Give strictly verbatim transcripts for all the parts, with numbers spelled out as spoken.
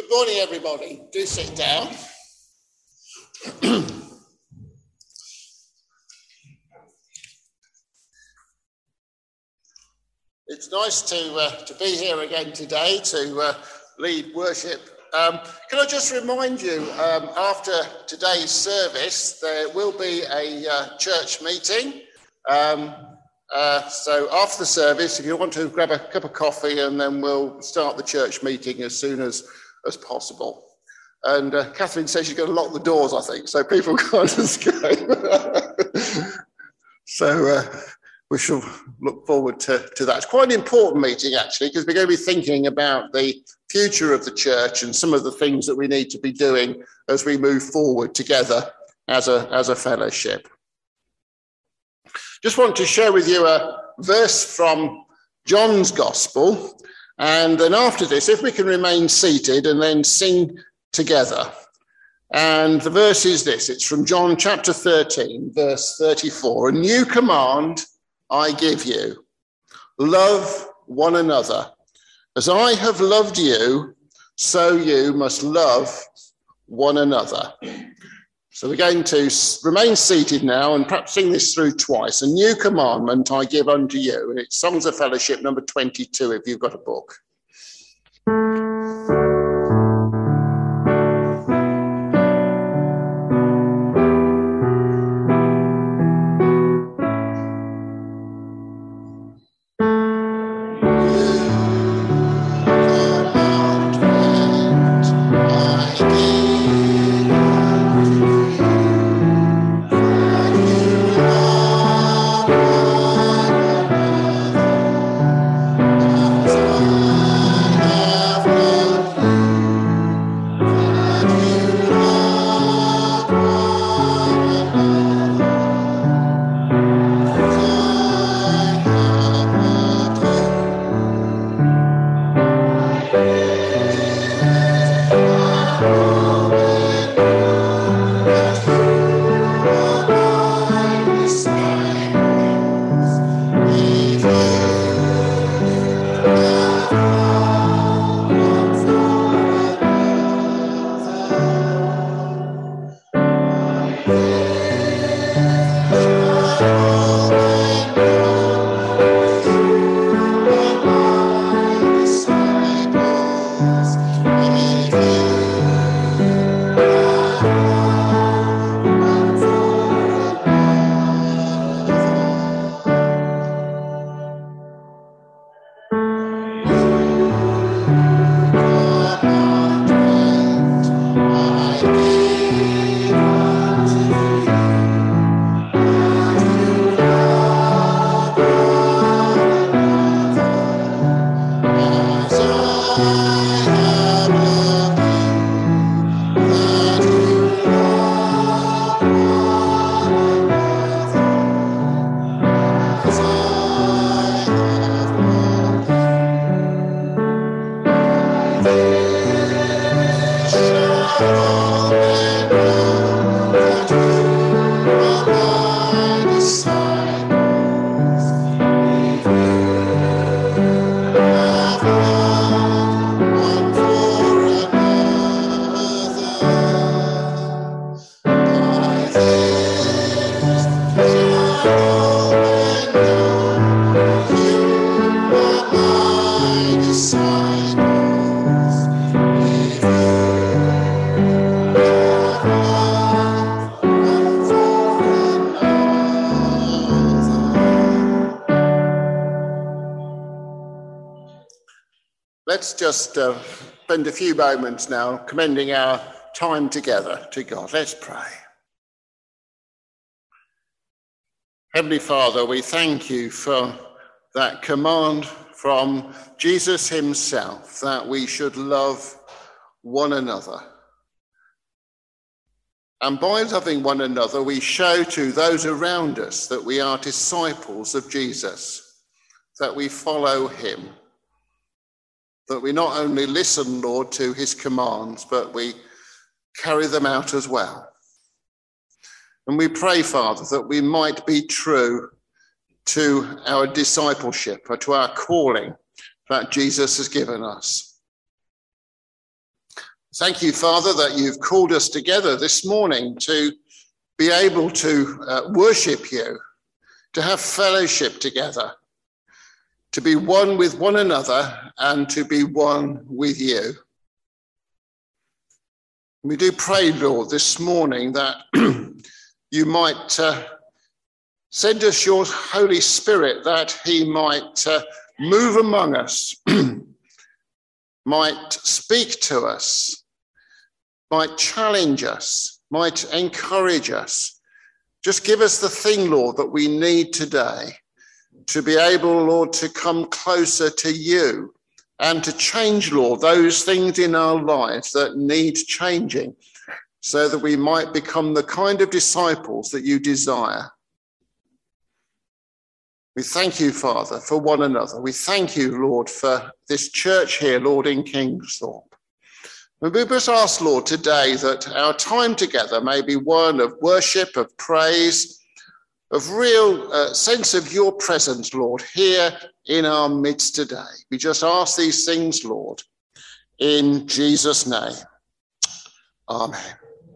Good morning, everybody. Do sit down. It's nice to uh, to be here again today to uh, lead worship. Um, can I just remind you, um, after today's service, there will be a uh, church meeting. Um, uh, so after the service, if you want to grab a cup of coffee, and then we'll start the church meeting as soon as, as possible. And uh, Catherine says she's going to lock the doors, I think, so people can't escape. so uh, we shall look forward to, to that. It's quite an important meeting, actually, because we're going to be thinking about the future of the church and some of the things that we need to be doing as we move forward together as a, as a fellowship. Just want to share with you a verse from John's Gospel, and then after this, if we can remain seated and then sing together. And the verse is this, it's from John chapter thirteen, verse thirty-four. A new command I give you, love one another. As I have loved you, so you must love one another. So we're going to remain seated now and perhaps sing this through twice. A new commandment I give unto you. And it's Songs of Fellowship number twenty-two, if you've got a book. Let's just uh, spend a few moments now commending our time together to God. Let's pray. Heavenly Father, we thank you for that command from Jesus himself that we should love one another. And by loving one another, we show to those around us that we are disciples of Jesus, that we follow him. That we not only listen, Lord, to his commands, but we carry them out as well. And we pray, Father, that we might be true to our discipleship or to our calling that Jesus has given us. Thank you, Father, that you've called us together this morning to be able to uh, worship you, to have fellowship together, to be one with one another and to be one with you. We do pray, Lord, this morning that you might uh, send us your Holy Spirit, that he might uh, move among us, might speak to us, might challenge us, might encourage us. Just give us the thing, Lord, that we need today to be able, Lord, to come closer to you and to change, Lord, those things in our lives that need changing so that we might become the kind of disciples that you desire. We thank you, Father, for one another. We thank you, Lord, for this church here, Lord, in Kingsthorpe. And we just ask, Lord, today that our time together may be one of worship, of praise, of real uh, sense of your presence, Lord, here in our midst today. We just ask these things, Lord, in Jesus' name. Amen.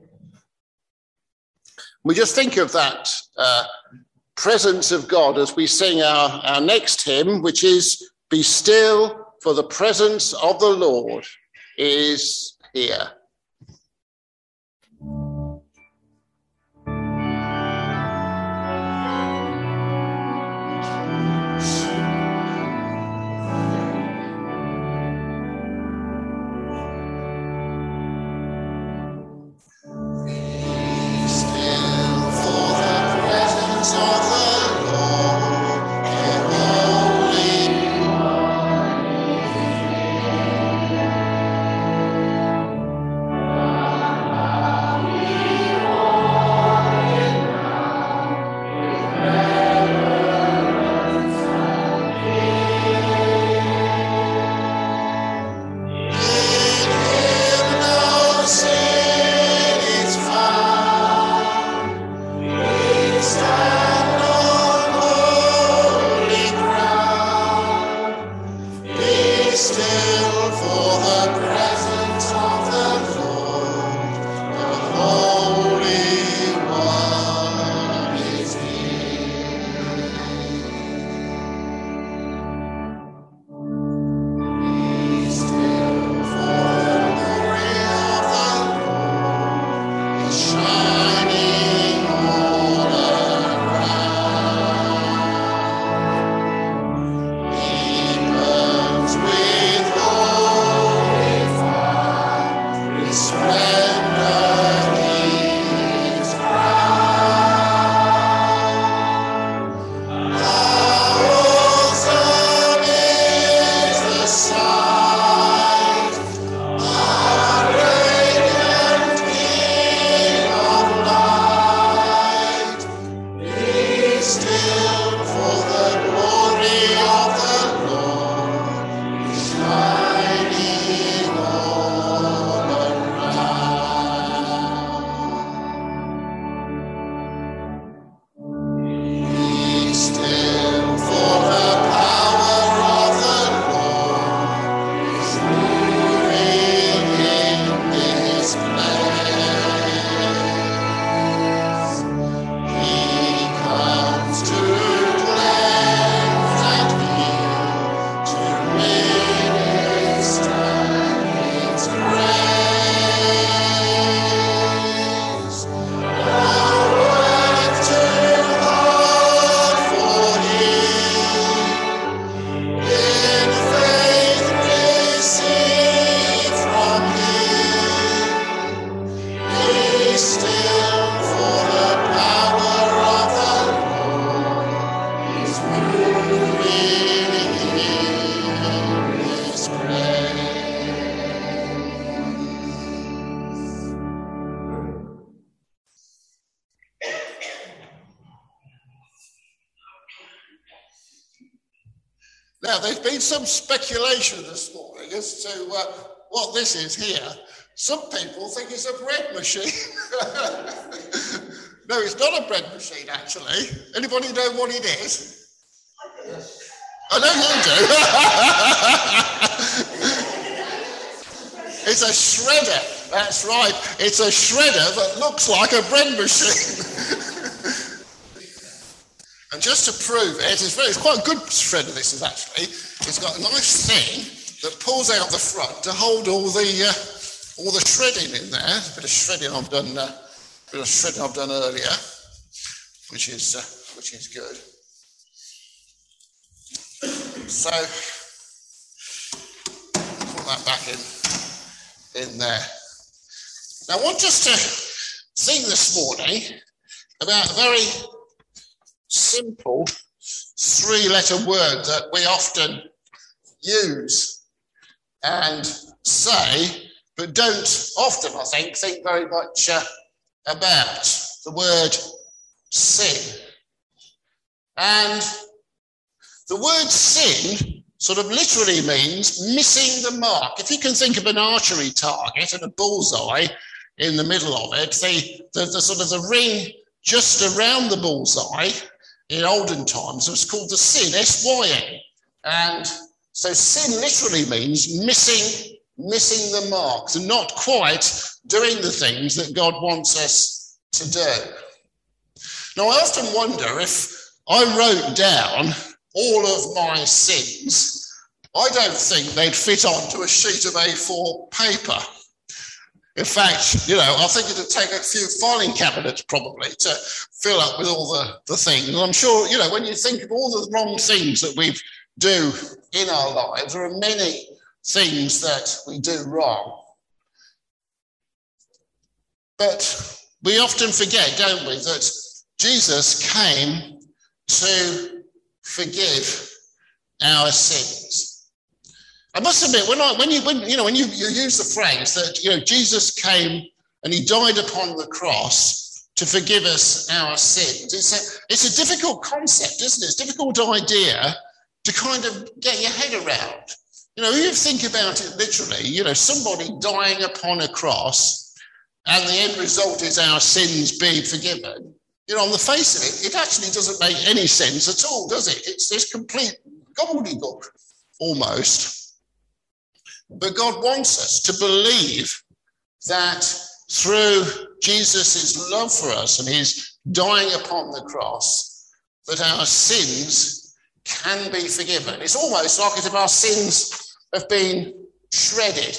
We just think of that uh, presence of God as we sing our, our next hymn, which is Be Still, for the presence of the Lord is here. Now, there's been some speculation this morning as to uh, what this is here. Some people think it's a bread machine. No, it's not a bread machine, actually. Anybody know what it is? I know you do. It's a shredder. That's right. It's a shredder that looks like a bread machine. And just to prove it, it's, very, it's quite a good shredder, this is actually. It's got a nice thing that pulls out the front to hold all the uh, all the shredding in there. A bit of shredding I've done, uh, a bit of shredding I've done earlier, which is uh, which is good. So put that back in in there. Now I want us to think this morning about a very simple three-letter word that we often use and say, but don't often, I think, think very much uh, about the word sin. And the word sin sort of literally means missing the mark. If you can think of an archery target and a bullseye in the middle of it, the, the, the sort of the ring just around the bullseye in olden times was called the sin, S Y N. And so sin literally means missing, missing the mark, and not quite doing the things that God wants us to do. Now, I often wonder if I wrote down all of my sins, I don't think they'd fit onto a sheet of A four paper. In fact, you know, I think it'd take a few filing cabinets probably to fill up with all the, the things. And I'm sure, you know, when you think of all the wrong things that we do in our lives, there are many things that we do wrong. But we often forget, don't we, that Jesus came to forgive our sins. I must admit, when I, when you, when you know, when you, you use the phrase that you know Jesus came and he died upon the cross to forgive us our sins, it's a it's a difficult concept, isn't it? It's a difficult idea to kind of get your head around. You know, if you think about it literally, you know, somebody dying upon a cross, and the end result is our sins being forgiven. You know, on the face of it, it actually doesn't make any sense at all, does it? It's this complete gobbledygook, almost. But God wants us to believe that through Jesus' love for us and his dying upon the cross, that our sins can be forgiven. It's almost like as if our sins have been shredded.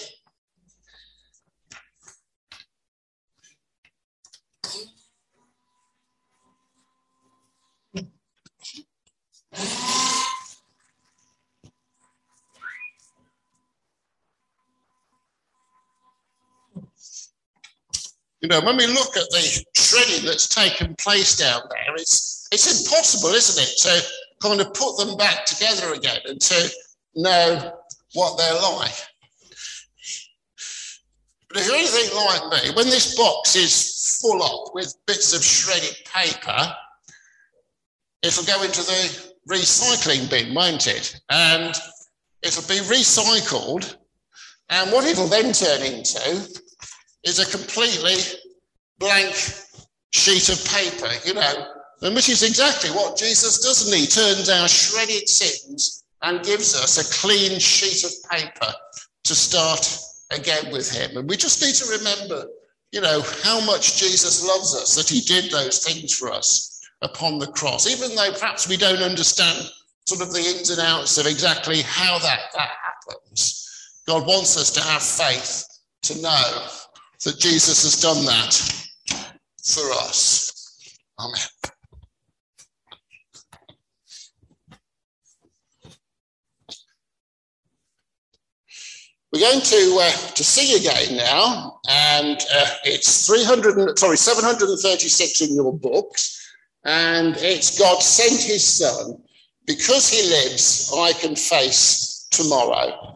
You know, when we look at the shredding that's taken place down there, it's it's impossible, isn't it, to kind of put them back together again and to know what they're like. But if you're anything like me, when this box is full up with bits of shredded paper, it'll go into the recycling bin, won't it? And it'll be recycled, and what it'll then turn into is a completely blank sheet of paper, you know, and which is exactly what Jesus does, and he turns our shredded sins and gives us a clean sheet of paper to start again with him. And we just need to remember, you know, how much Jesus loves us, that he did those things for us upon the cross, even though perhaps we don't understand sort of the ins and outs of exactly how that, that happens. God wants us to have faith to know that Jesus has done that for us. Amen. We're going to uh, to sing again now, and uh, it's three hundred, sorry, seven hundred thirty-six in your books, and it's God sent his Son. Because he lives, I can face tomorrow.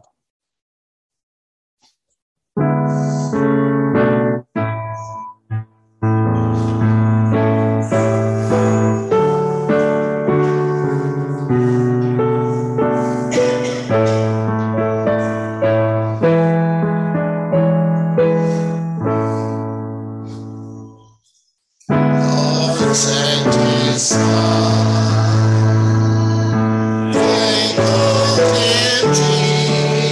Son, they called him Jesus.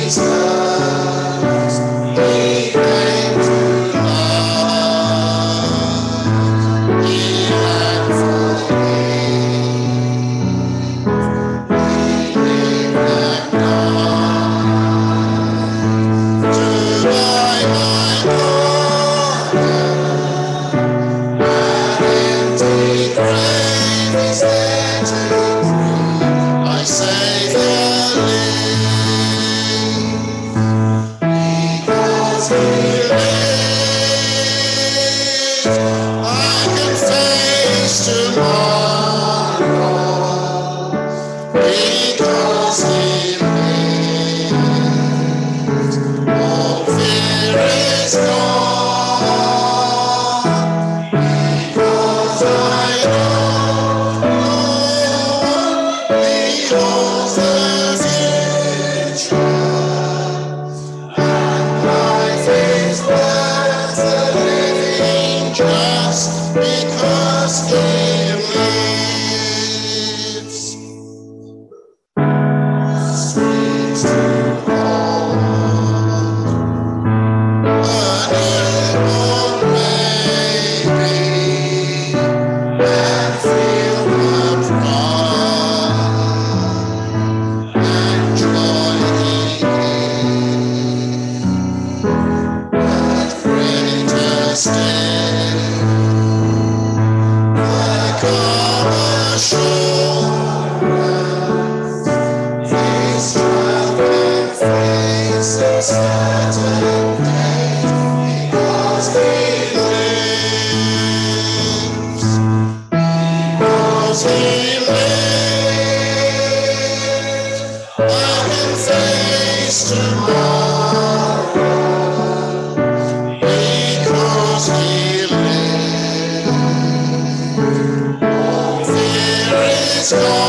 is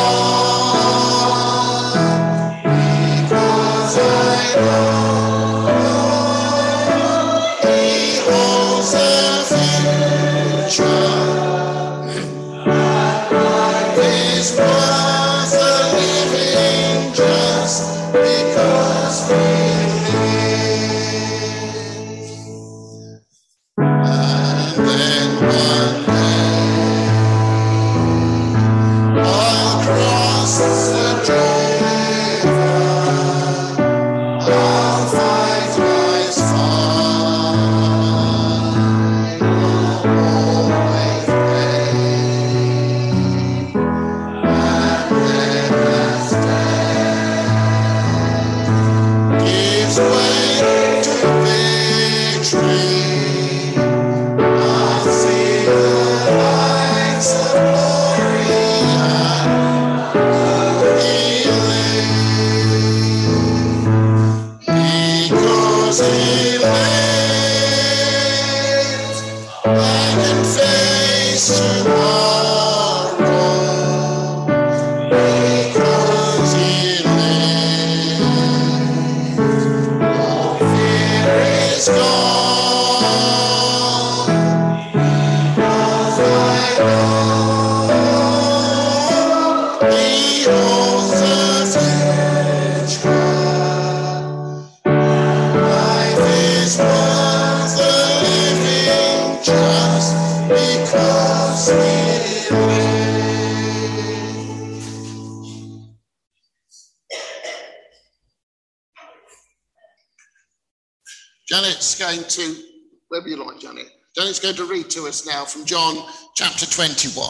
gone, because I know He holds the future. Life is worth the living just because we live. And then one day I'll cross the Jordan River. I'll fight my final way free. And then as death gives way to victory, I'll see the lights of glory and healing. Because He lives, I can face tomorrow. Because He lives, all fear is gone. Because I know He holds the future. Life is worth the living just because we live. Janet's going to, wherever you like, Janet. Janet's going to read to us now from John chapter twenty-one.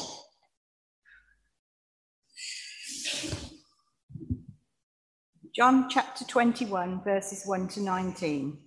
John chapter twenty-one, verses one to nineteen.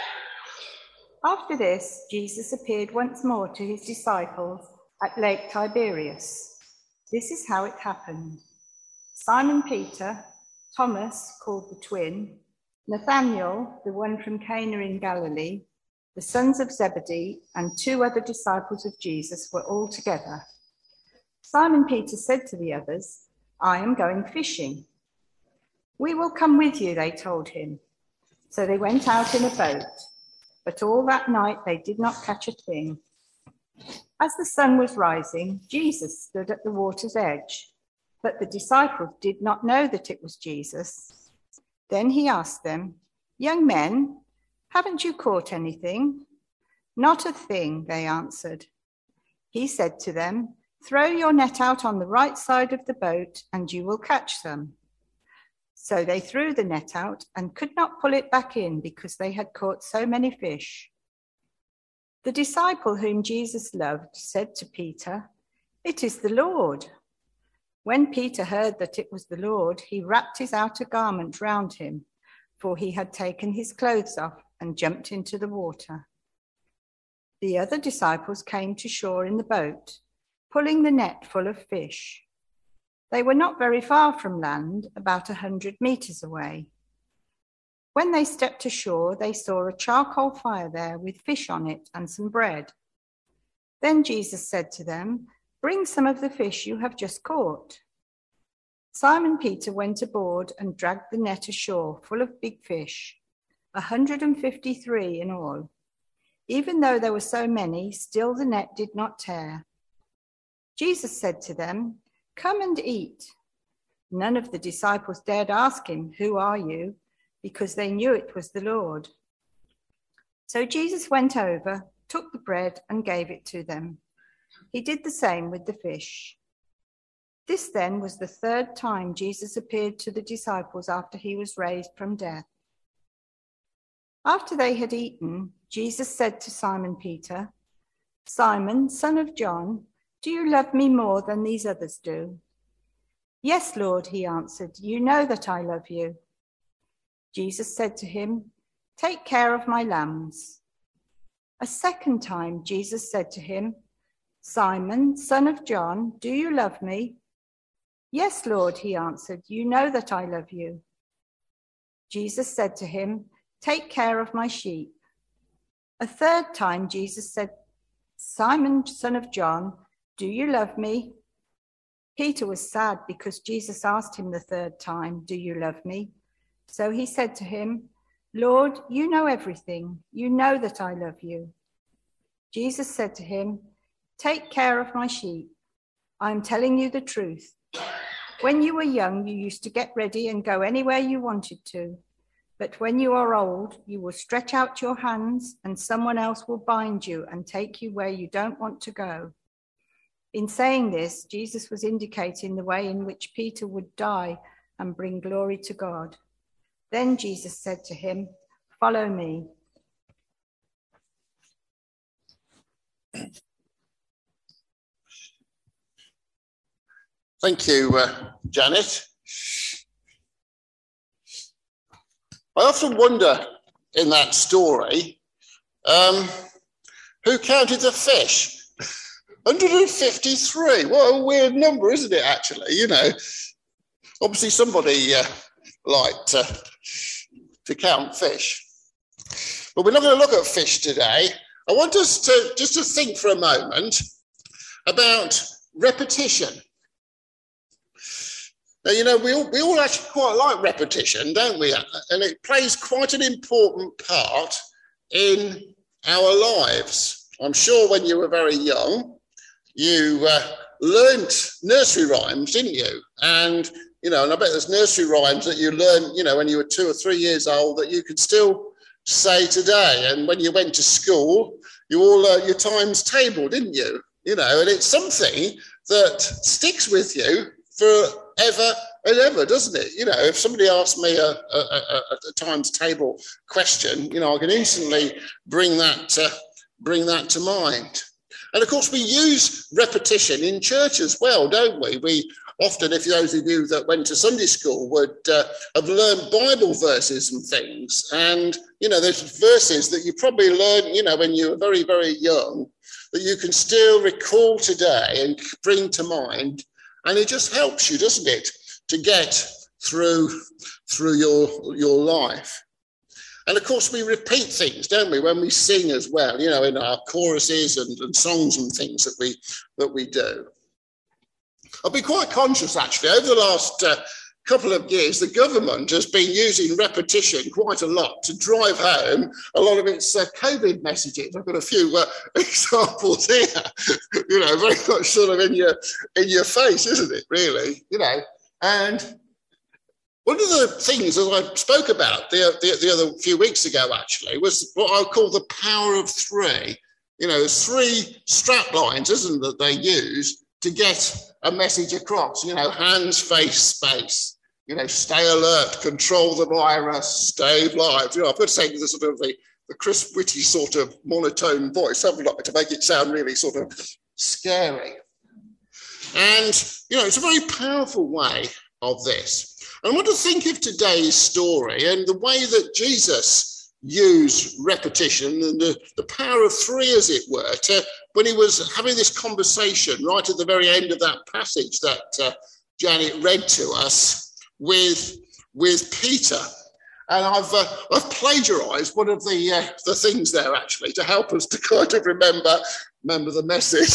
After this, Jesus appeared once more to his disciples at Lake Tiberias. This is how it happened. Simon Peter, Thomas, called the twin, Nathanael, the one from Cana in Galilee, the sons of Zebedee, and two other disciples of Jesus were all together. Simon Peter said to the others, "I am going fishing." "We will come with you," they told him. So they went out in a boat, but all that night they did not catch a thing. As the sun was rising, Jesus stood at the water's edge, but the disciples did not know that it was Jesus. Then he asked them, "Young men, haven't you caught anything?" "Not a thing," they answered. He said to them, "Throw your net out on the right side of the boat and you will catch some." So they threw the net out and could not pull it back in because they had caught so many fish. The disciple whom Jesus loved said to Peter, "It is the Lord." When Peter heard that it was the Lord, he wrapped his outer garment round him, for he had taken his clothes off and jumped into the water. The other disciples came to shore in the boat, pulling the net full of fish. They were not very far from land, about a hundred meters away. When they stepped ashore, they saw a charcoal fire there with fish on it and some bread. Then Jesus said to them, "Bring some of the fish you have just caught." Simon Peter went aboard and dragged the net ashore full of big fish, one hundred fifty-three in all. Even though there were so many, still the net did not tear. Jesus said to them, "Come and eat." None of the disciples dared ask him, "Who are you?" because they knew it was the Lord. So Jesus went over, took the bread and gave it to them. He did the same with the fish. This then was the third time Jesus appeared to the disciples after he was raised from death. After they had eaten, Jesus said to Simon Peter, "Simon, son of John, do you love me more than these others do?" "Yes, Lord," he answered, "you know that I love you." Jesus said to him, "Take care of my lambs." A second time, Jesus said to him, "Simon, son of John, do you love me?" "Yes, Lord," he answered, "you know that I love you." Jesus said to him, "Take care of my sheep." A third time, Jesus said, "Simon, son of John, do you love me?" Peter was sad because Jesus asked him the third time, "Do you love me?" So he said to him, "Lord, you know everything. You know that I love you." Jesus said to him, "Take care of my sheep. I am telling you the truth. When you were young, you used to get ready and go anywhere you wanted to. But when you are old, you will stretch out your hands and someone else will bind you and take you where you don't want to go." In saying this, Jesus was indicating the way in which Peter would die and bring glory to God. Then Jesus said to him, "Follow me." Thank you, uh, Janet. I often wonder in that story, um, who counted the fish? one hundred fifty-three. What a weird number, isn't it, actually? You know, obviously somebody uh, liked uh, to count fish. But we're not going to look at fish today. I want us to just to think for a moment about repetition. Now, you know, we all, we all actually quite like repetition, don't we? And it plays quite an important part in our lives. I'm sure when you were very young, you uh, learnt nursery rhymes, didn't you? And, you know, and I bet there's nursery rhymes that you learned, you know, when you were two or three years old that you could still say today. And when you went to school, you all learned your times table, didn't you? You know, and it's something that sticks with you forever and ever, doesn't it? You know, if somebody asks me a, a, a, a times table question, you know, I can instantly bring that uh, bring that to mind. And of course, we use repetition in church as well, don't we? We often, if those of you that went to Sunday school would uh, have learned Bible verses and things. And, you know, there's verses that you probably learned, you know, when you were very, very young, that you can still recall today and bring to mind. And it just helps you, doesn't it, to get through, through your, your life. And of course, we repeat things, don't we, when we sing as well, you know, in our choruses and, and songs and things that we that we do. I've been quite conscious, actually, over the last uh, couple of years, the government has been using repetition quite a lot to drive home a lot of its uh, COVID messages. I've got a few uh, examples here, you know, very much sort of in your in your face, isn't it, really, you know, and one of the things that I spoke about the, the, the other few weeks ago, actually, was what I call the power of three. You know, there's three strap lines, isn't it, that they use to get a message across. You know, hands, face, space. You know, stay alert, control the virus, stay live. You know, I've got to say the sort of the, the Chris Whitty sort of monotone voice, something like to make it sound really sort of scary. And, you know, it's a very powerful way of this. And I want to think of today's story and the way that Jesus used repetition and the, the power of three, as it were, to, when he was having this conversation right at the very end of that passage that uh, Janet read to us with, with Peter. And I've uh, I've plagiarised one of the uh, the things there, actually, to help us to kind of remember remember the message.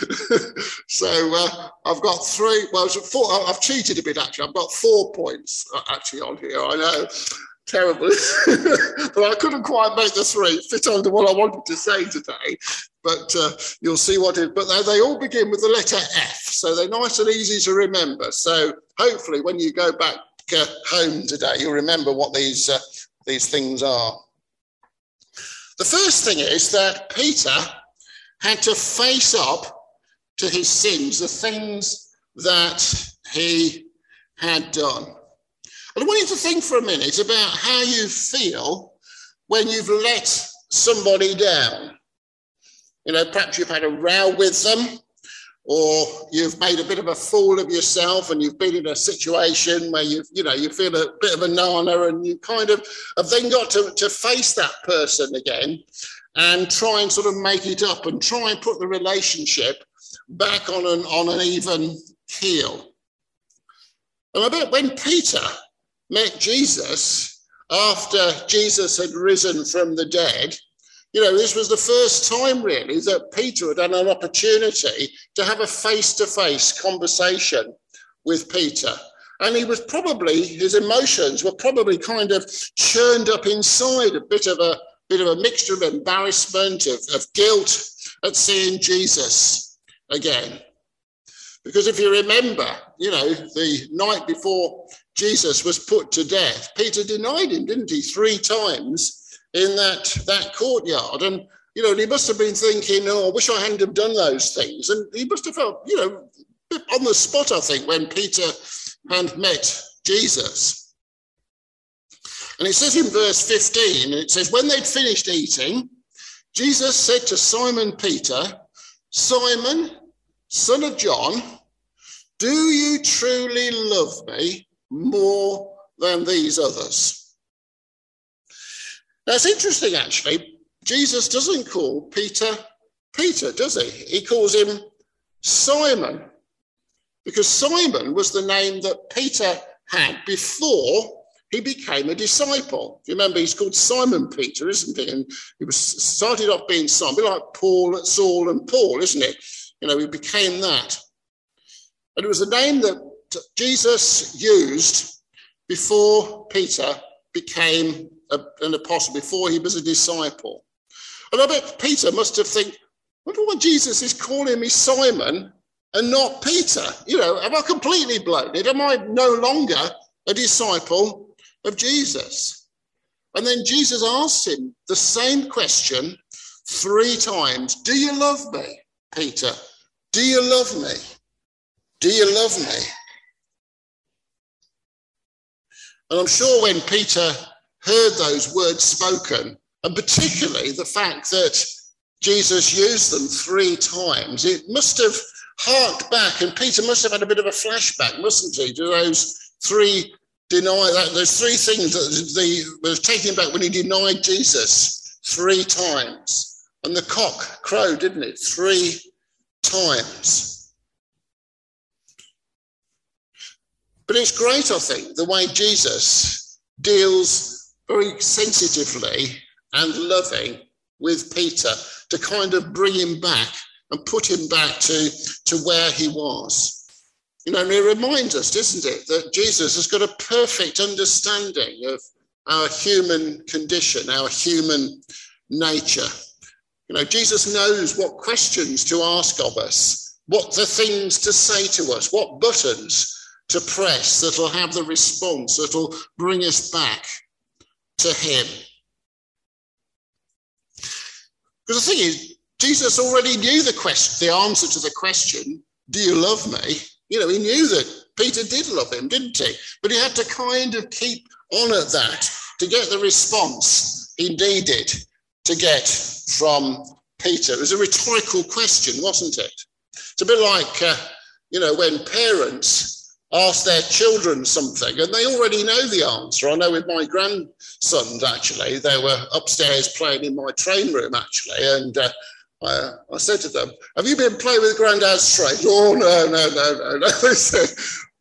So uh, I've got three. Well, four. I've cheated a bit, actually. I've got four points actually on here. I know, terrible, but I couldn't quite make the three fit onto what I wanted to say today. But uh, you'll see what it. But they, they all begin with the letter F, so they're nice and easy to remember. So hopefully, when you go back Uh, home today, you'll remember what these uh, these things are. The first thing is that Peter had to face up to his sins, the things that he had done. And I want you to think for a minute about how you feel when you've let somebody down. You know, perhaps you've had a row with them, or you've made a bit of a fool of yourself and you've been in a situation where you you know, you feel a bit of a nana and you kind of have then got to, to face that person again and try and sort of make it up and try and put the relationship back on an, on an even keel. And I bet when Peter met Jesus, after Jesus had risen from the dead, You know, this was the first time really that Peter had had an opportunity to have a face-to-face conversation with Peter. And he was probably, his emotions were probably kind of churned up inside, a bit of a bit of a mixture of embarrassment, of, of guilt at seeing Jesus again. Because if you remember, you know, the night before Jesus was put to death, Peter denied him, didn't he, three times in that, that courtyard. And, you know, he must have been thinking, oh, I wish I hadn't have done those things. And he must have felt, you know, on the spot, I think, when Peter had met Jesus. And it says in verse fifteen, it says, when they'd finished eating, Jesus said to Simon Peter, Simon, son of John, do you truly love me more than these others? Now, it's interesting, actually. Jesus doesn't call Peter Peter, does he? He calls him Simon, because Simon was the name that Peter had before he became a disciple. You remember, he's called Simon Peter, isn't he? And he was started off being Simon, a bit like Paul, Saul and Paul, isn't it? You know, he became that. And it was the name that Jesus used before Peter became a, an apostle, before he was a disciple. And I bet Peter must have think, I wonder what Jesus is calling me Simon and not Peter. You know, have I completely blown it? Am I no longer a disciple of Jesus? And then Jesus asked him the same question three times. Do you love me, Peter? Do you love me? Do you love me? And I'm sure when Peter heard those words spoken, and particularly the fact that Jesus used them three times, it must have harked back, and Peter must have had a bit of a flashback, mustn't he, to those three deny that those three things that they was taking back when he denied Jesus three times. And the cock crowed, didn't it? Three times. But it's great, I think, the way Jesus deals very sensitively and loving with Peter to kind of bring him back and put him back to, to where he was. You know, and it reminds us, doesn't it, that Jesus has got a perfect understanding of our human condition, our human nature. You know, Jesus knows what questions to ask of us, what the things to say to us, what buttons to press that'll have the response that'll bring us back to him. Because the thing is, Jesus already knew the question, the answer to the question, do you love me? You know, he knew that Peter did love him, didn't he? But he had to kind of keep on at that to get the response he needed to get from Peter. It was a rhetorical question, wasn't it? It's a bit like, uh, you know, when parents ask their children something and they already know the answer. I know with my grandsons, actually, they were upstairs playing in my train room, actually, and uh, I, I said to them, have you been playing with Grandad's trains? Oh, no, no, no, no, no. I said,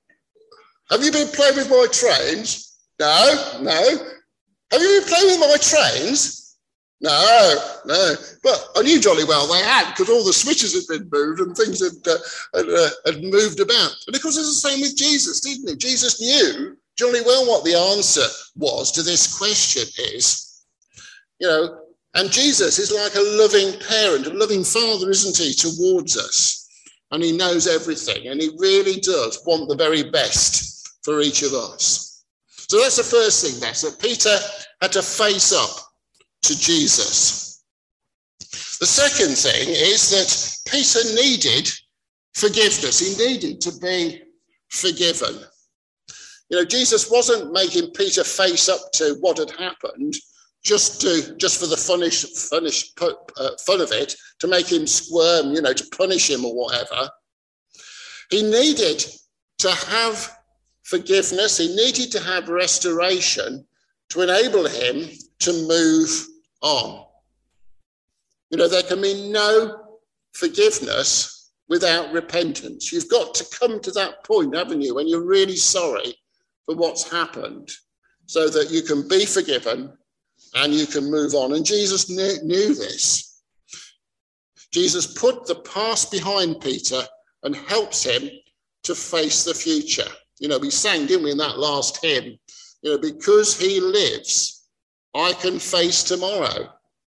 have you been playing with my trains? No, no. Have you been playing with my trains? No, no. But I knew jolly well they had, because all the switches had been moved and things had, uh, had, uh, had moved about. And of course, it's the same with Jesus, didn't it? Jesus knew jolly well what the answer was to this question is, you know, and Jesus is like a loving parent, a loving father, isn't he, towards us? And he knows everything, and he really does want the very best for each of us. So that's the first thing there, that Peter had to face up to Jesus. The second thing is that Peter needed forgiveness. He needed to be forgiven. You know, Jesus wasn't making Peter face up to what had happened just to just for the funnish, funnish, uh, fun of it, to make him squirm, you know, to punish him or whatever. He needed to have forgiveness. He needed to have restoration to enable him to move on. You know, there can be no forgiveness without repentance. You've got to come to that point, haven't you, when you're really sorry for what's happened, so that you can be forgiven and you can move on. And Jesus knew, knew this. Jesus put the past behind Peter and helps him to face the future. You know, we sang, didn't we, in that last hymn, you know, because he lives, I can face tomorrow.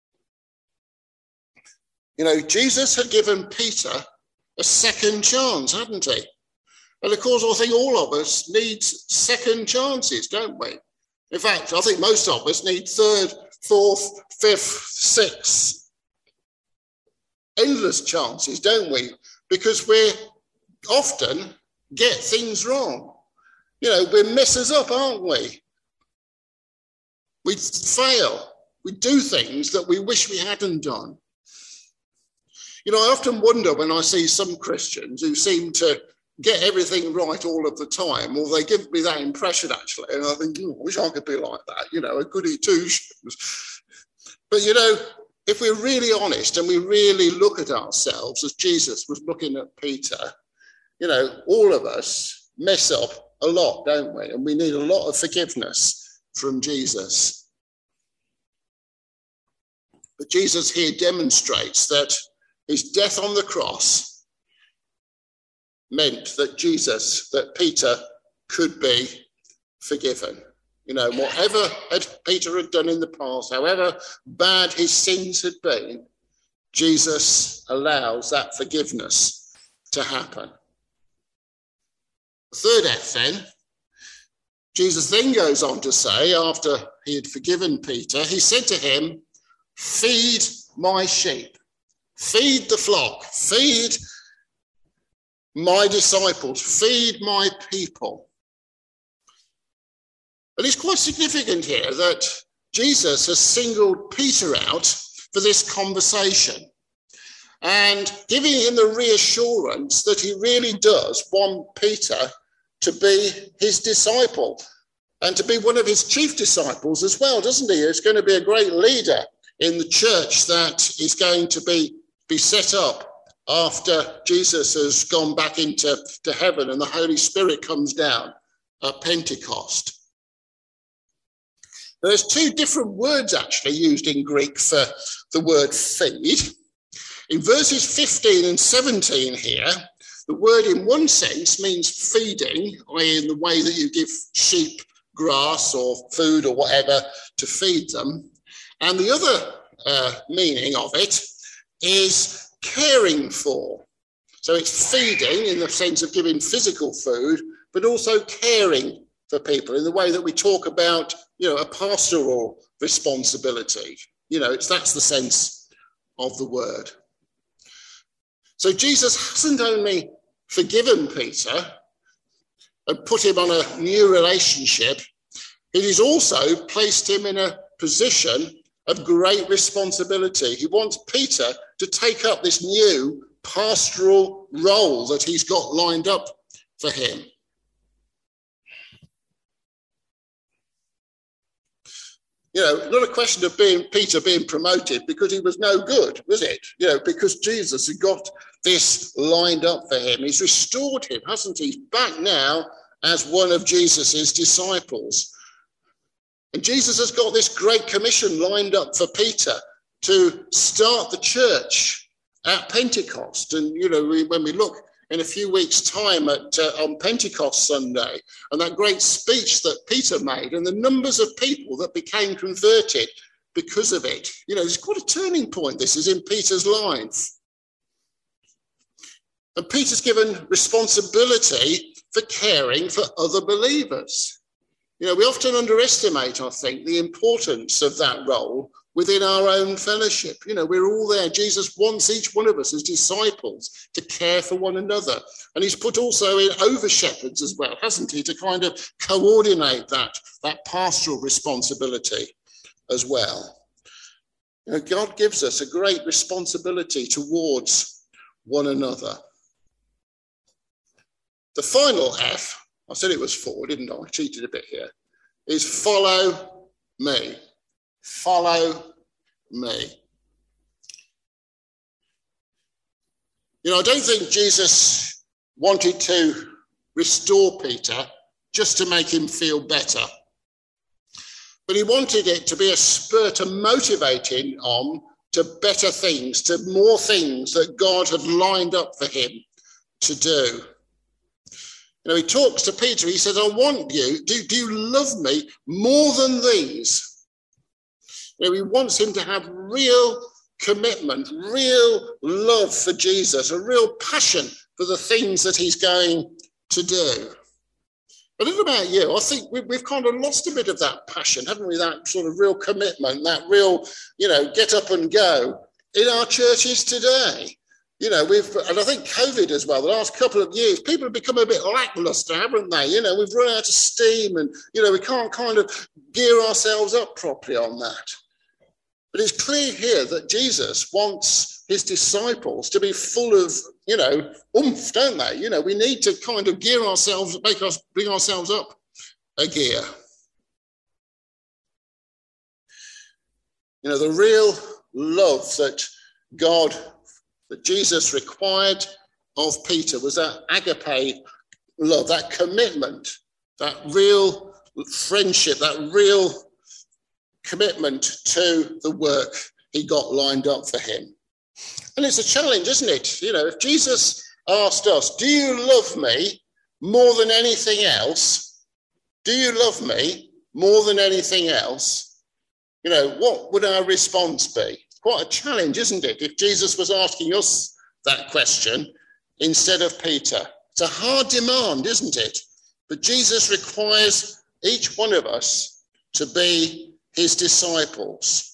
You know, Jesus had given Peter a second chance, hadn't he? And of course, I think all of us need second chances, don't we? In fact, I think most of us need third, fourth, fifth, sixth, endless chances, don't we? Because we often get things wrong. You know, we messes up, aren't we? We fail. We do things that we wish we hadn't done. You know, I often wonder when I see some Christians who seem to get everything right all of the time, or they give me that impression, actually, and I think, oh, I wish I could be like that, you know, a goody two-shoes. But, you know, if we're really honest and we really look at ourselves as Jesus was looking at Peter, you know, all of us mess up a lot, don't we? And we need a lot of forgiveness from Jesus. But Jesus here demonstrates that his death on the cross meant that Jesus, that Peter could be forgiven. You know, whatever had Peter had done in the past, however bad his sins had been, Jesus allows that forgiveness to happen. The third F then, Jesus then goes on to say, after he had forgiven Peter, he said to him, feed my sheep, feed the flock, feed my disciples, feed my people. And it's quite significant here that Jesus has singled Peter out for this conversation and giving him the reassurance that he really does want Peter to be his disciple and to be one of his chief disciples as well, doesn't he? He's going to be a great leader in the church that is going to be, be set up after Jesus has gone back into to heaven and the Holy Spirit comes down at Pentecost. There's two different words actually used in Greek for the word feed. In verses fifteen and seventeen here, the word in one sense means feeding, that is in the way that you give sheep grass or food or whatever to feed them. And the other uh, meaning of it is caring for. So it's feeding in the sense of giving physical food, but also caring for people in the way that we talk about, you know, a pastoral responsibility. You know, it's that's the sense of the word. So Jesus hasn't only forgiven Peter and put him on a new relationship, it has also placed him in a position of great responsibility. He wants Peter to take up this new pastoral role that he's got lined up for him. You know, not a question of being Peter being promoted because he was no good, was it? You know, because Jesus had got this lined up for him. He's restored him, hasn't he? He's back now as one of Jesus's disciples. And Jesus has got this great commission lined up for Peter to start the church at Pentecost. And, you know, we, when we look in a few weeks' time at uh, on Pentecost Sunday, and that great speech that Peter made, and the numbers of people that became converted because of it. You know, it's quite a turning point, this is in Peter's life. And Peter's given responsibility for caring for other believers. You know, we often underestimate, I think, the importance of that role within our own fellowship. You know, we're all there. Jesus wants each one of us as disciples to care for one another. And he's put also in over-shepherds as well, hasn't he, to kind of coordinate that, that pastoral responsibility as well. You know, God gives us a great responsibility towards one another. The final F, I said it was four, didn't I? I cheated a bit here, is follow me. Follow me. You know, I don't think Jesus wanted to restore Peter just to make him feel better. but he wanted it to be a spur to motivate him on to better things, to more things that God had lined up for him to do. You know, he talks to Peter, he says, I want you, do, do you love me more than these? You know, he wants him to have real commitment, real love for Jesus, a real passion for the things that he's going to do. I don't know about you, I think we've kind of lost a bit of that passion, haven't we? That sort of real commitment, that real, you know, get up and go in our churches today. You know, we've, and I think COVID as well, the last couple of years, people have become a bit lackluster, haven't they? You know, we've run out of steam and, you know, we can't kind of gear ourselves up properly on that. But it's clear here that Jesus wants his disciples to be full of, you know, oomph, don't they? You know, we need to kind of gear ourselves, make us bring ourselves up a gear. You know, the real love that God, that Jesus required of Peter was that agape love, that commitment, that real friendship, that real commitment to the work he got lined up for him. And it's a challenge, isn't it? You know, if Jesus asked us, do you love me more than anything else? Do you love me more than anything else? You know, what would our response be? Quite a challenge, isn't it? If Jesus was asking us that question instead of Peter. It's a hard demand, isn't it? But Jesus requires each one of us to be his disciples.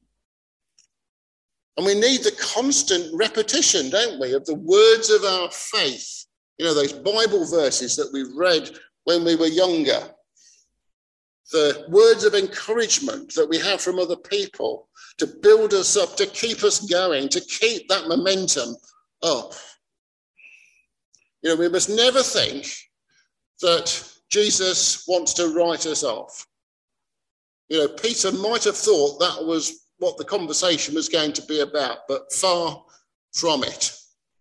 And we need the constant repetition, don't we, of the words of our faith. You know, those Bible verses that we read when we were younger. The words of encouragement that we have from other people to build us up, to keep us going, to keep that momentum up. You know, we must never think that Jesus wants to write us off. You know, Peter might have thought that was what the conversation was going to be about, but far from it.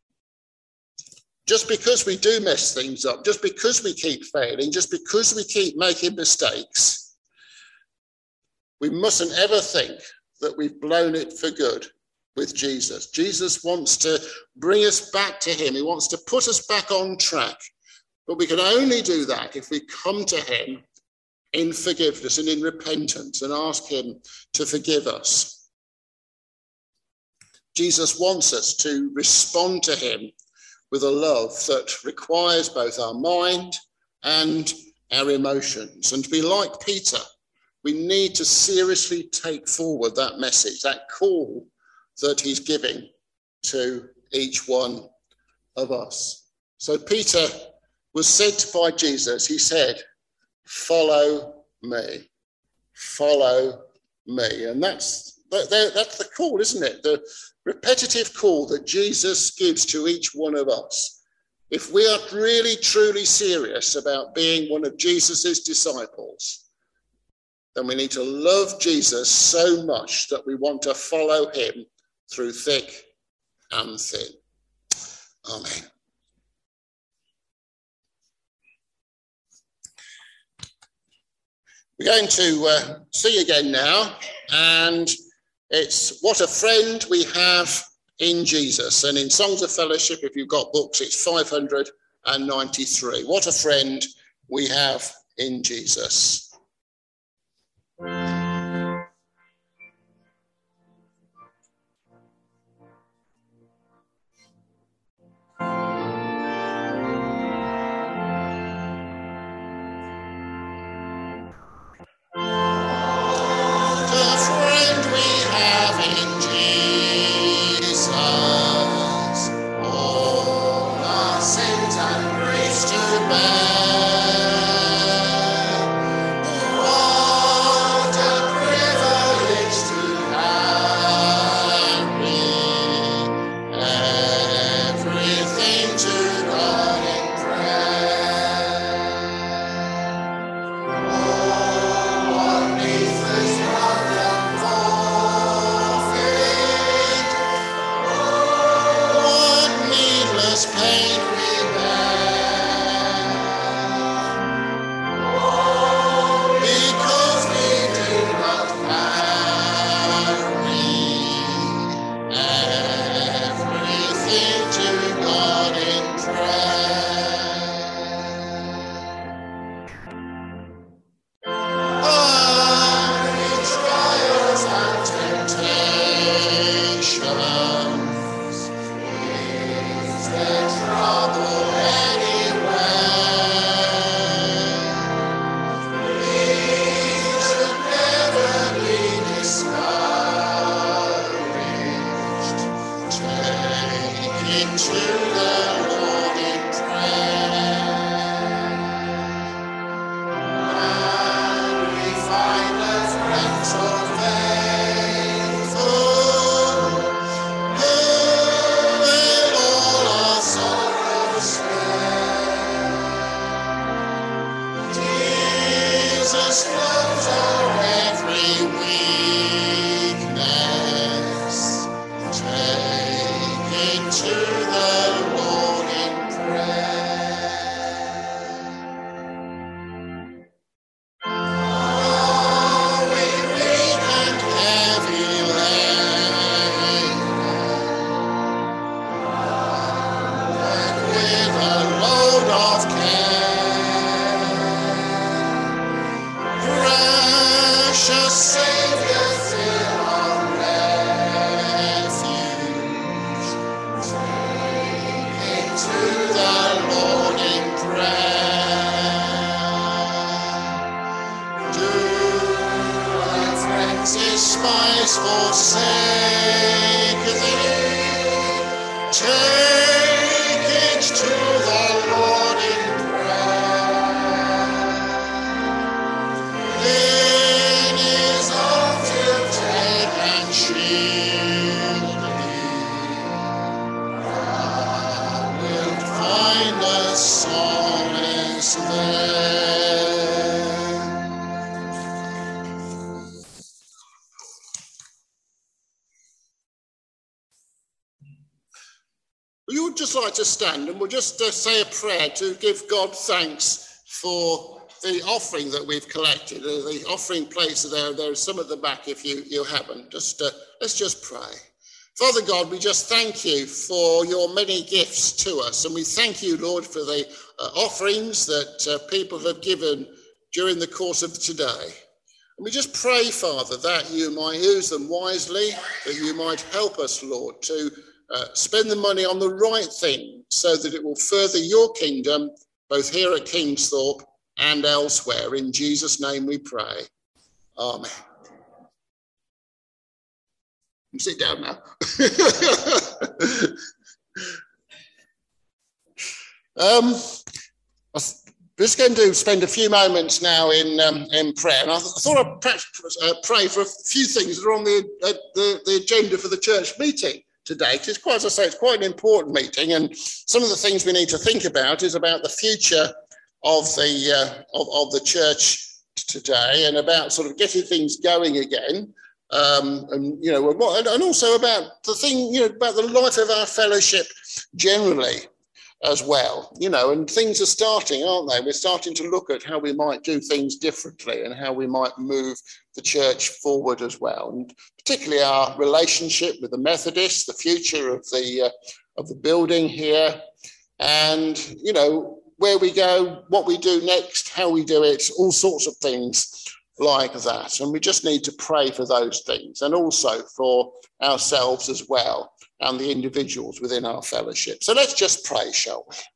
Just because we do mess things up, just because we keep failing, just because we keep making mistakes, we mustn't ever think that we've blown it for good with Jesus. Jesus wants to bring us back to him. He wants to put us back on track. But we can only do that if we come to him in forgiveness and in repentance and ask him to forgive us. Jesus wants us to respond to him with a love that requires both our mind and our emotions. And to be like Peter, we need to seriously take forward that message, that call that he's giving to each one of us. So Peter was said by Jesus, he said, follow me, follow me. And that's, that, that's the call, isn't it? The repetitive call that Jesus gives to each one of us. If we are really, truly serious about being one of Jesus's disciples, then we need to love Jesus so much that we want to follow him through thick and thin. Amen. We're going to uh, sing again now, and it's What a Friend We Have in Jesus. And in Songs of Fellowship, if you've got books, it's five hundred ninety-three. What a friend we have in Jesus. Jesus knows our every weakness. Take it to the Lord in prayer. Oh, we weak and heavy laden, work with a load of care. Precious Saviour, fill our refuge. Take it to the Lord in prayer. Do our friends despise, forsake thee? Take it to the Lord in prayer. In his arms he'll take and shield thee. Thou wilt find a solace there. We would just like to stand and we'll just uh, say a prayer to give God thanks for the offering that we've collected. Uh, the offering plates are there. There are some at the back if you, you haven't. Just uh, let's just pray. Father God, we just thank you for your many gifts to us. And we thank you, Lord, for the uh, offerings that uh, people have given during the course of today. And we just pray, Father, that you might use them wisely, that you might help us, Lord, to uh, spend the money on the right thing so that it will further your kingdom, both here at Kingsthorpe and elsewhere. In Jesus' name we pray. Amen. Sit down now. um, I'm just going to spend a few moments now in um, in prayer, and I, th- I thought I'd perhaps, uh, pray for a few things that are on the, uh, the the agenda for the church meeting today. Because it's quite, as I say, it's quite an important meeting, and some of the things we need to think about is about the future of the uh, of, of the church today, and about sort of getting things going again. Um, and, you know, and also about the thing, you know, about the life of our fellowship generally as well, you know, and things are starting, aren't they? We're starting to look at how we might do things differently and how we might move the church forward as well. And particularly our relationship with the Methodists, the future of the, uh, of the building here, and, you know, where we go, what we do next, how we do it, all sorts of things like that. And we just need to pray for those things, and also for ourselves as well, and the individuals within our fellowship. So let's just pray, shall we?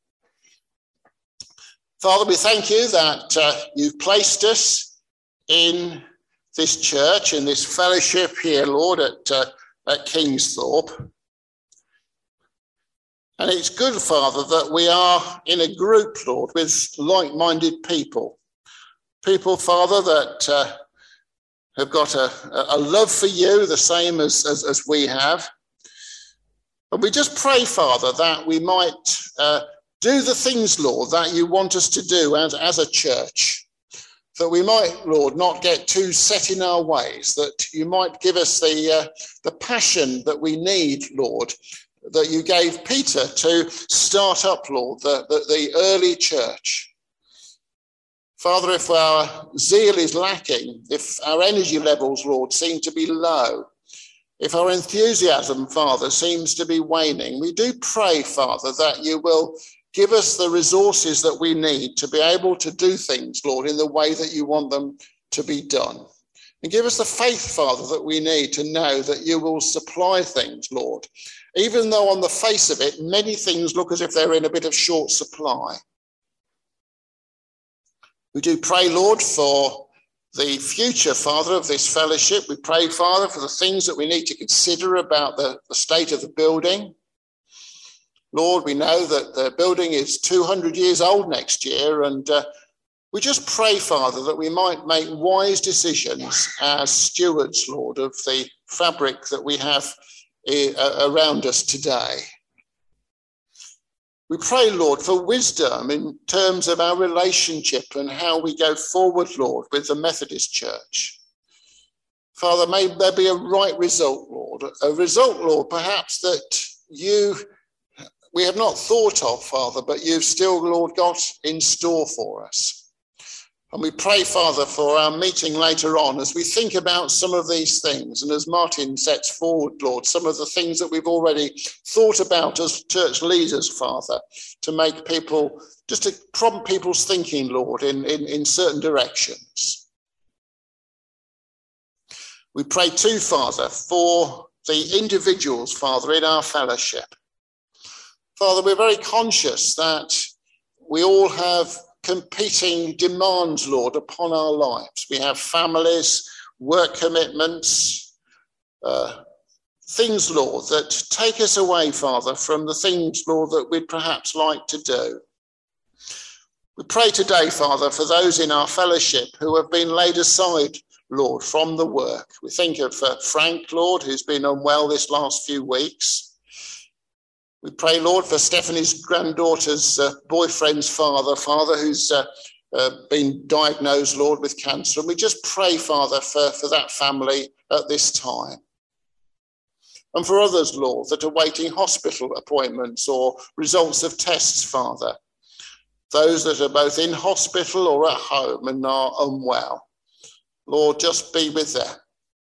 Father, we thank you that uh, you've placed us in this church, in this fellowship here, Lord, at, uh, at Kingsthorpe. And it's good, Father, that we are in a group, Lord, with like-minded people. People, Father, that uh, have got a, a love for you, the same as, as, as we have. And we just pray, Father, that we might uh, do the things, Lord, that you want us to do as, as a church. That we might, Lord, not get too set in our ways, that you might give us the, uh, the passion that we need, Lord, that you gave Peter to start up, Lord, the, the, the early church. Father, if our zeal is lacking, if our energy levels, Lord, seem to be low, if our enthusiasm, Father, seems to be waning, we do pray, Father, that you will give us the resources that we need to be able to do things, Lord, in the way that you want them to be done. And give us the faith, Father, that we need to know that you will supply things, Lord, even though on the face of it, many things look as if they're in a bit of short supply. We do pray, Lord, for the future, Father, of this fellowship. We pray, Father, for the things that we need to consider about the, the state of the building. Lord, we know that the building is two hundred years old next year, and uh, we just pray, Father, that we might make wise decisions as stewards, Lord, of the fabric that we have uh, around us today. We pray, Lord, for wisdom in terms of our relationship and how we go forward, Lord, with the Methodist Church. Father, may there be a right result, Lord, a result, Lord, perhaps that you, we have not thought of, Father, but you've still, Lord, got in store for us. And we pray, Father, for our meeting later on as we think about some of these things. And as Martin sets forward, Lord, some of the things that we've already thought about as church leaders, Father, to make people, just to prompt people's thinking, Lord, in, in, in certain directions. We pray too, Father, for the individuals, Father, in our fellowship. Father, we're very conscious that we all have competing demands, Lord, upon our lives. We have families, work commitments, uh, things, Lord, that take us away, Father, from the things, Lord, that we'd perhaps like to do. We pray today, Father, for those in our fellowship who have been laid aside, Lord, from the work. We think of uh, Frank, Lord, who's been unwell this last few weeks. We pray, Lord, for Stephanie's granddaughter's uh, boyfriend's father, Father, who's uh, uh, been diagnosed, Lord, with cancer. And we just pray, Father, for, for that family at this time. And for others, Lord, that are waiting hospital appointments or results of tests, Father. Those that are both in hospital or at home and are unwell. Lord, just be with them.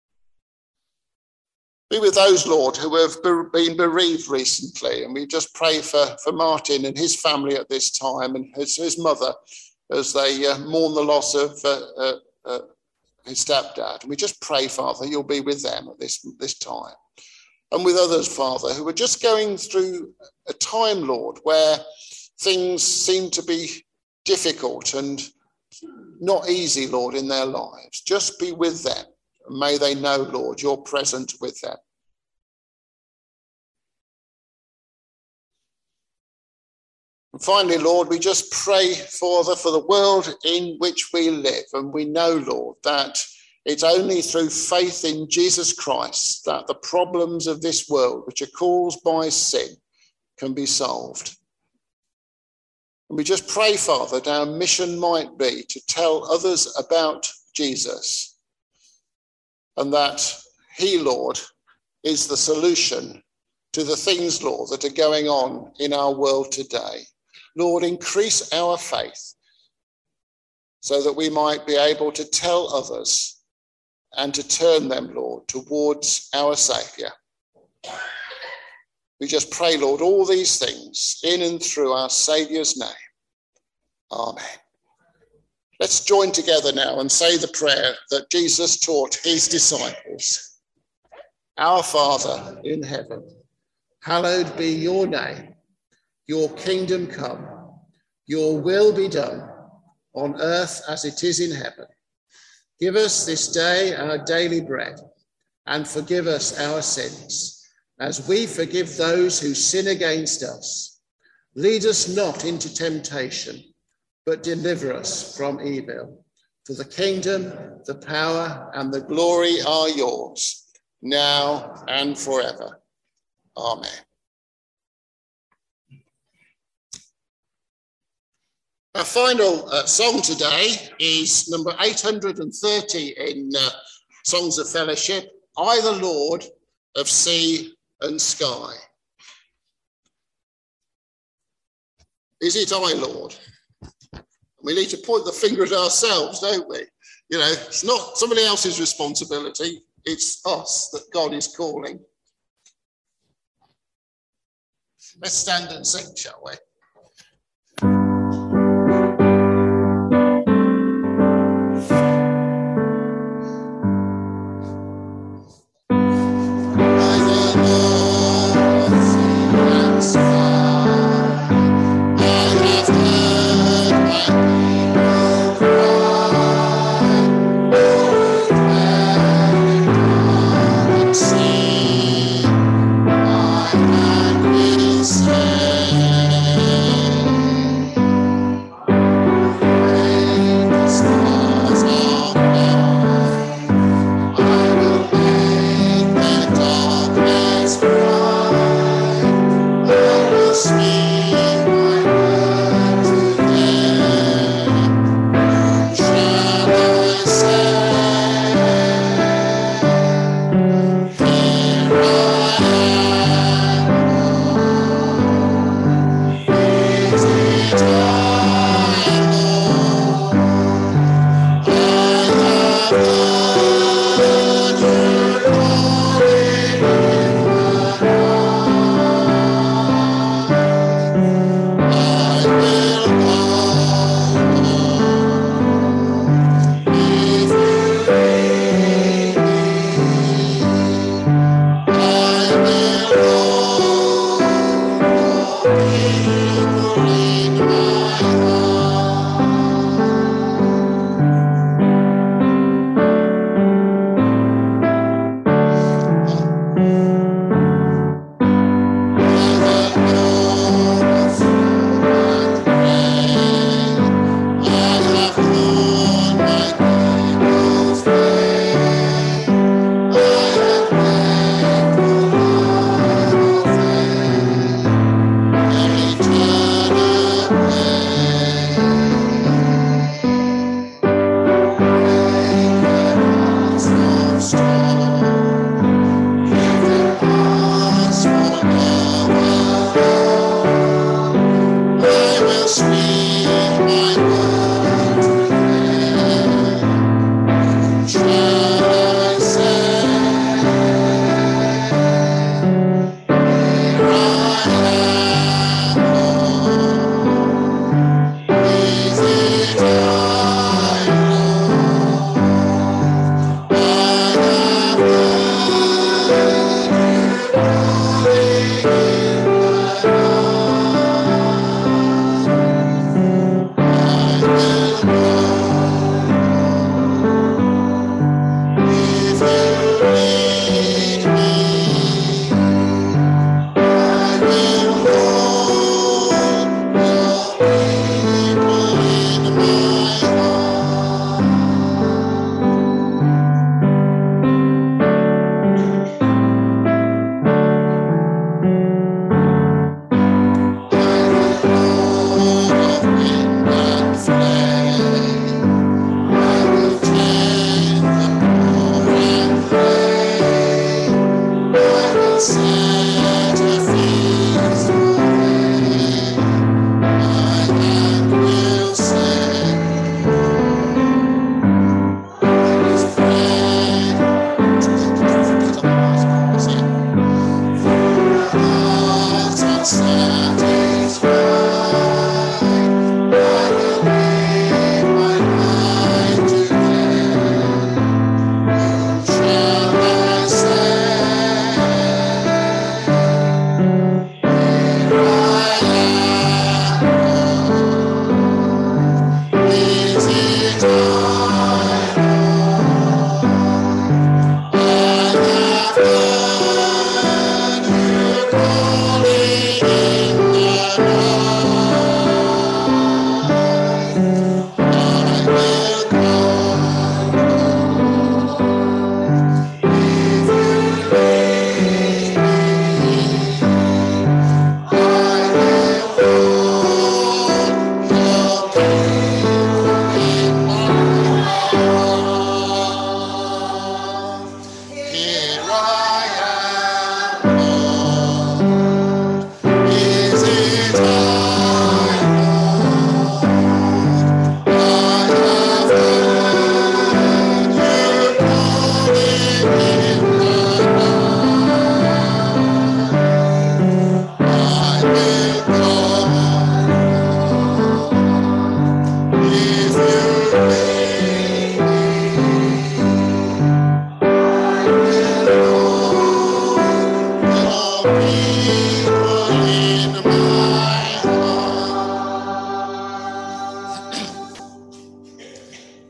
Be with those, Lord, who have been bereaved recently. And we just pray for, for Martin and his family at this time and his, his mother as they uh, mourn the loss of uh, uh, uh, his stepdad. And we just pray, Father, you'll be with them at this, this time. And with others, Father, who are just going through a time, Lord, where things seem to be difficult and not easy, Lord, in their lives. Just be with them. May they know, Lord, you're present with them. And finally, Lord, we just pray, Father, for the world in which we live. And we know, Lord, that it's only through faith in Jesus Christ that the problems of this world, which are caused by sin, can be solved. And we just pray, Father, that our mission might be to tell others about Jesus. And that he, Lord, is the solution to the things, Lord, that are going on in our world today. Lord, increase our faith so that we might be able to tell others and to turn them, Lord, towards our Saviour. We just pray, Lord, all these things in and through our Saviour's name. Amen. Let's join together now and say the prayer that Jesus taught his disciples. Our Father in heaven, hallowed be your name. Your kingdom come. Your will be done on earth as it is in heaven. Give us this day our daily bread and forgive us our sins as we forgive those who sin against us. Lead us not into temptation, but deliver us from evil. For the kingdom, the power, and the glory are yours, now and forever. Amen. Our final uh, song today is number eight hundred thirty in uh, Songs of Fellowship, I, the Lord of Sea and Sky. Is it I, Lord? We need to point the finger at ourselves, don't we? You know, it's not somebody else's responsibility. It's us that God is calling. Let's stand and sing, shall we? Say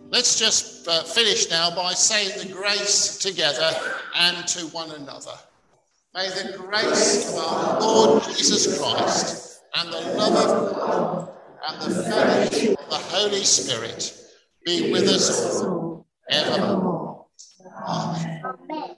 let's just uh, finish now by saying the grace together and to one another. May the grace of our Lord Jesus Christ and the love of God and the fellowship of the Holy Spirit be with us all evermore. Amen. Amen.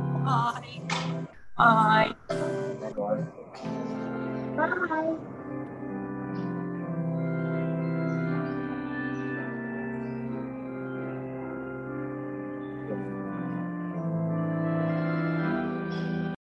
Bye. Bye. Bye.